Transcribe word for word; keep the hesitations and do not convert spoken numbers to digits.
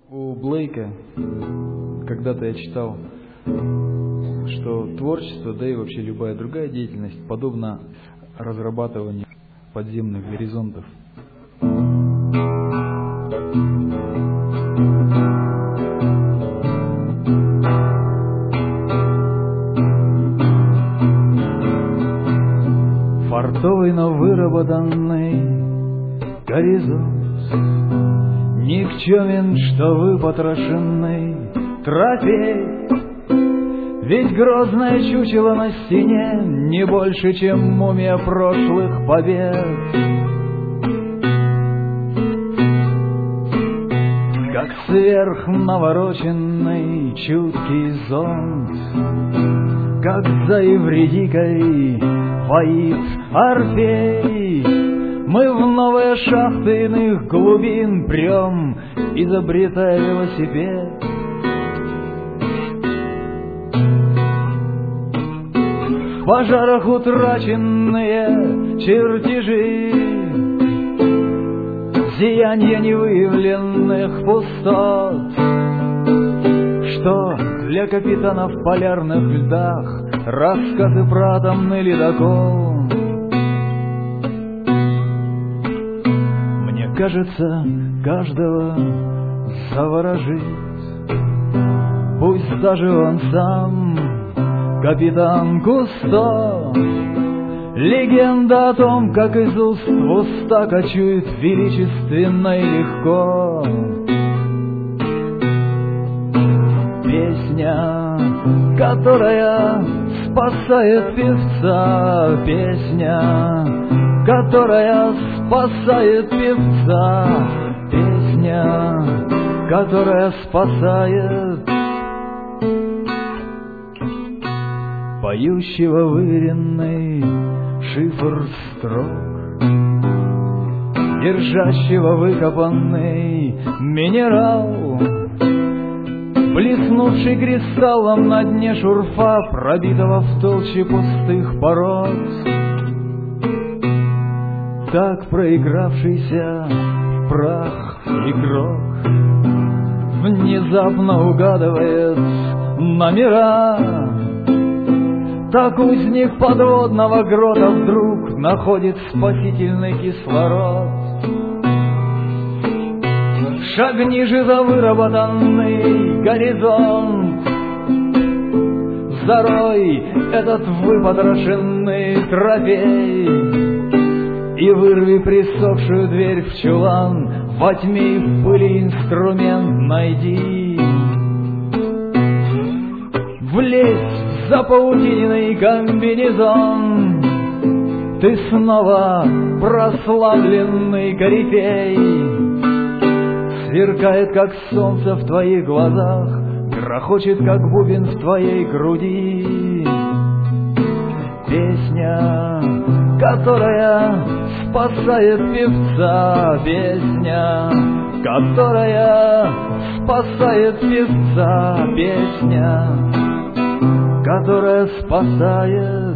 У Блейка когда-то я читал, что творчество, да и вообще любая другая деятельность подобна разрабатыванию подземных горизонтов. Фартовый, но выработанный горизонт, никчемен, что выпотрошенный трофей. Ведь грозное чучело на стене не больше, чем мумия прошлых побед. Как сверхнавороченный чуткий зонт, как за Евредикой воит Орфей, мы в новые шахты иных глубин прем, изобретая велосипед. В пожарах утраченные чертежи, зиянья невыявленных пустот, что для капитанов в полярных льдах рассказы про атомный ледокол. Мне кажется, каждого заворожит, пусть даже он сам капитан Кусто. Легенда о том, как из уст в уста кочует величественно и легко песня, которая спасает певца, песня, которая спасает певца, песня, которая спасает поющего выверенный шифр строк, держащего выкопанный минерал, блеснувший кристаллом на дне шурфа, пробитого в толще пустых пород. Так проигравшийся в прах игрок внезапно угадывает номера. Так узник подводного грота вдруг находит спасительный кислород. Шагни же за выработанный горизонт, зарой этот выпотрошенный трофей и вырви присохшую дверь в чулан, во тьме и в пыли инструмент найди. Влезь за паутинный комбинезон, ты снова прославленный корифей. Сверкает, как солнце в твоих глазах, грохочет, как бубен в твоей груди. Песня, которая спасает певца, песня, которая спасает певца, песня, которая спасает